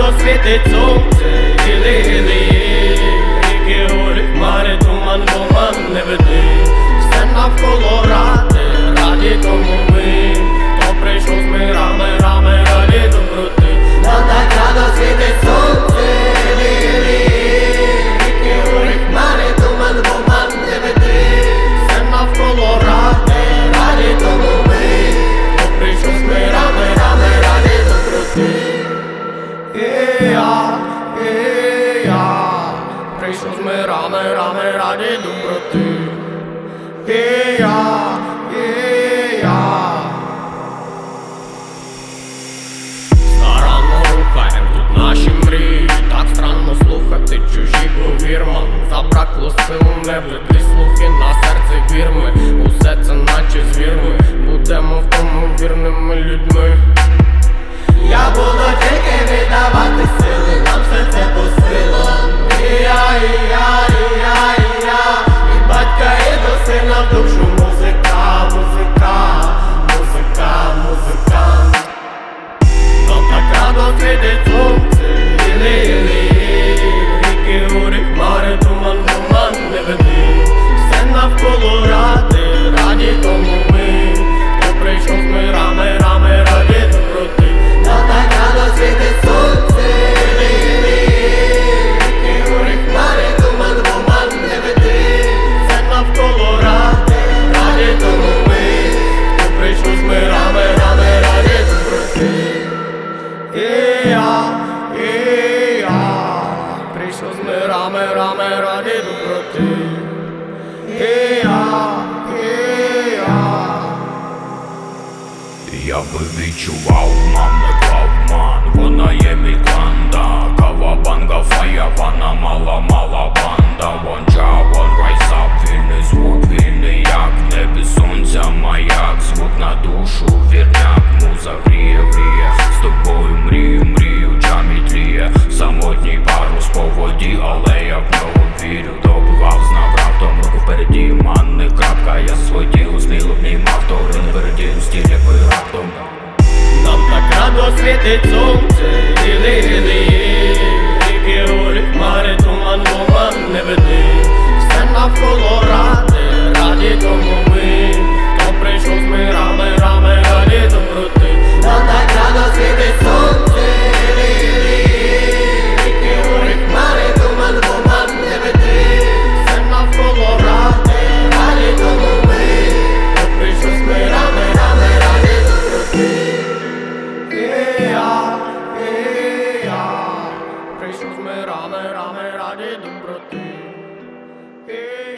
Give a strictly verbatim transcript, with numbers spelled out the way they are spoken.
радо світить сонце, гіли-гіли, ріки, гори, хмари, туман, туман не веди. Все навколо ради, раді тому ми, хто прийшов з мирами, рами, раді доброти. Нам так радо світить сонце, гіли-гіли, ріки, гори, хмари, туман, туман не веди. Все навколо ради, раді тому ми, хто прийшов з мирами, рами, раді доброти. І я, і я прийшов з мирами, рами, раді доброти. І я, і я старанно рухаєм тут наші мрії. Так странно слухати чужі, повір, мам. Забракло сил, не влеглі слухи на серце вірми. Усе це наче звірми, будемо в тому вірними людьми. Я буду тільки віддавати сили, нам все це по силам. І я, і я, і я, і я, від батька і до сина в душу музика, музика, музика, музикант. Нам так радо світить сонце, гіли-гіли, ріки, гори, хмари, туман, туман не веди. Все навколо ради, раді тому ми, хто прийшов з мирами, рами, раді доброти. Нам так радо світить сонце, гіли-гіли, ріки, гори, хмари, туман, туман не веди. Все навколо ради, раді тому ми, хто прийшов з мирами, рами, раді доброти. І я, і я прийшов з мирами, рами, раді доброти. І я, і я Я би відчував, мам, не клав ман. Вона є мій клан, да. Кава, банга, фая, вона мала, мала банда. One job, one rise up, вільний звук, вільний як в небі сонця, маяк. Звук на душу, вірняк, муза гріє, гріє. З тобою мрію, мрію, джамі тліє. Самотній парус по воді, але я в нього вірю. Добивав, знав раптом, руку впереді, ман, не крапка. Я своє тіло сміло обнімав, то не передію стіль, як ви раптом. Нам так радо світить сонце, гіли-гіли, ріки, гори, хмари, туман, туман не веди. Все навколо ради, раді тому ми, хто прийшов з мирами, рами, раді доброти. Нам так радо світить сонце, гіли-гіли, ріки, гори, хмари, туман, туман не веди. Все навколо ради, раді тому ми, хто прийшов з мирами, рами, раді доброти. І я, і я прийшов з мирами, рами, раді доброти. І